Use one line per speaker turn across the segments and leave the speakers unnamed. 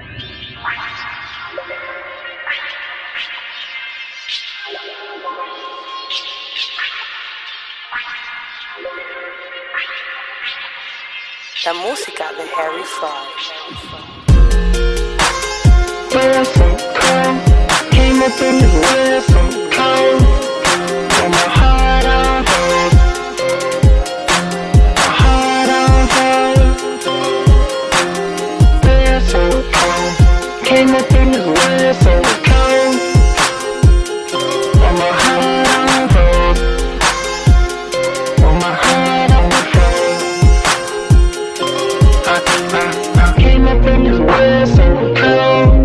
La música de Harry Fraud.
Came up in this world so cold, but my heart on hold. My heart on hold. We're so cold. Came up in this world so cold, but my heart on hold. But my heart on hold. I came up in this world so cold.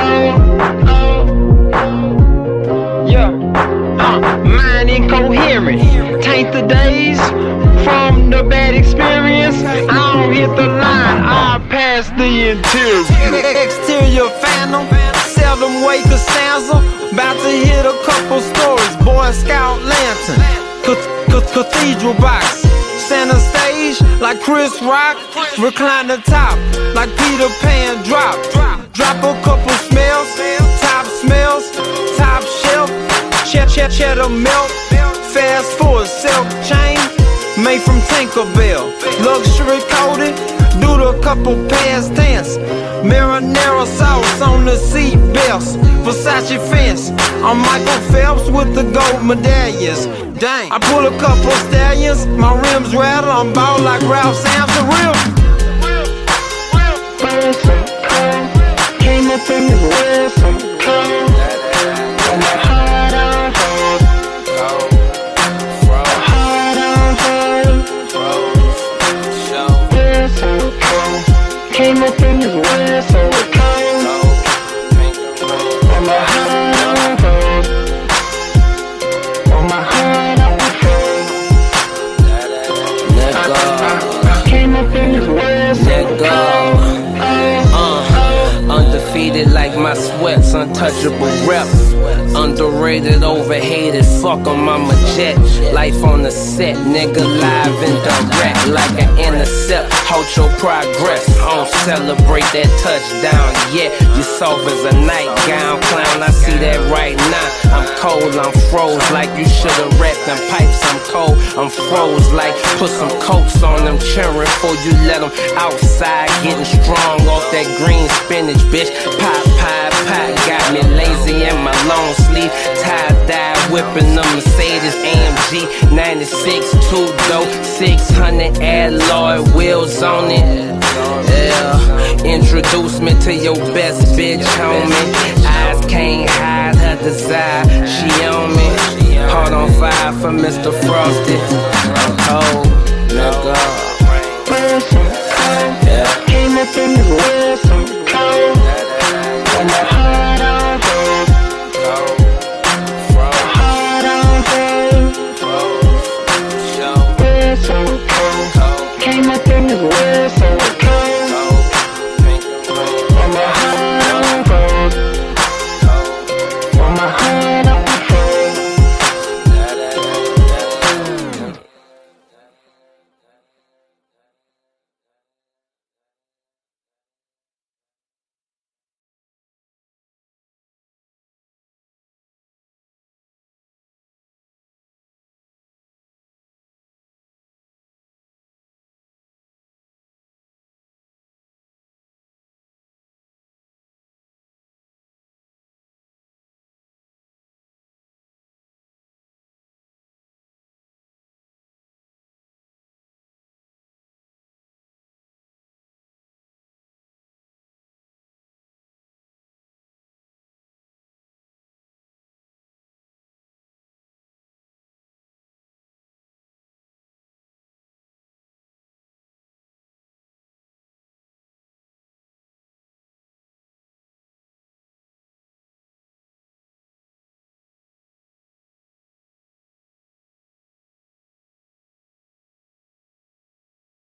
Mind incoherent, taint the days from the bad experience. I don't hit the line, I pass the interior.
Exterior phantom, seldom wake a stanza. About to hit a couple stories, Boy Scout lantern, cathedral box, center stage like Chris Rock, recline the top like Peter Pan drop a couple smells, top smells, top shelf, cheddar milk, fast forward silk chain, made from Tinkerbell, luxury coated, do the couple past tense, marinara sauce on the seat belts, Versace fence, I'm Michael Phelps with the gold medallions. Dang, I pull a couple stallions, my rims rattle, I'm ball like Ralph Sampson, real.
Came up in this world so cold, but my heart on hold. My heart on hold. We're so cold. Came up in this world so cold, but my heart on hold. But my heart on hold. I came up in this world so cold.
Undefeated like my sweats, untouchable rep. Underrated, overhated, fuck 'em, I'm a jet. Life on the set, nigga, live and direct. Like an intercept, halt your progress. I don't celebrate that touchdown yet. You soft as a nightgown, clown, I see that right now. I'm cold, I'm froze like you should've wrapped them pipes. I'm cold, I'm froze like put some coats on them, cheering before you let them outside. Getting strong off that green spinach, bitch. Pop, got me lazy in my long sleeve. Tie-dye, whipping the Mercedes AMG 96 two-door 600 alloy wheels on it. Yeah, introduce me to your best bitch, homie. Eyes can't hide her desire, she on me. Heart on fire for Mr. Frosty. I'm cold, nigga.
Came up in this world so cold.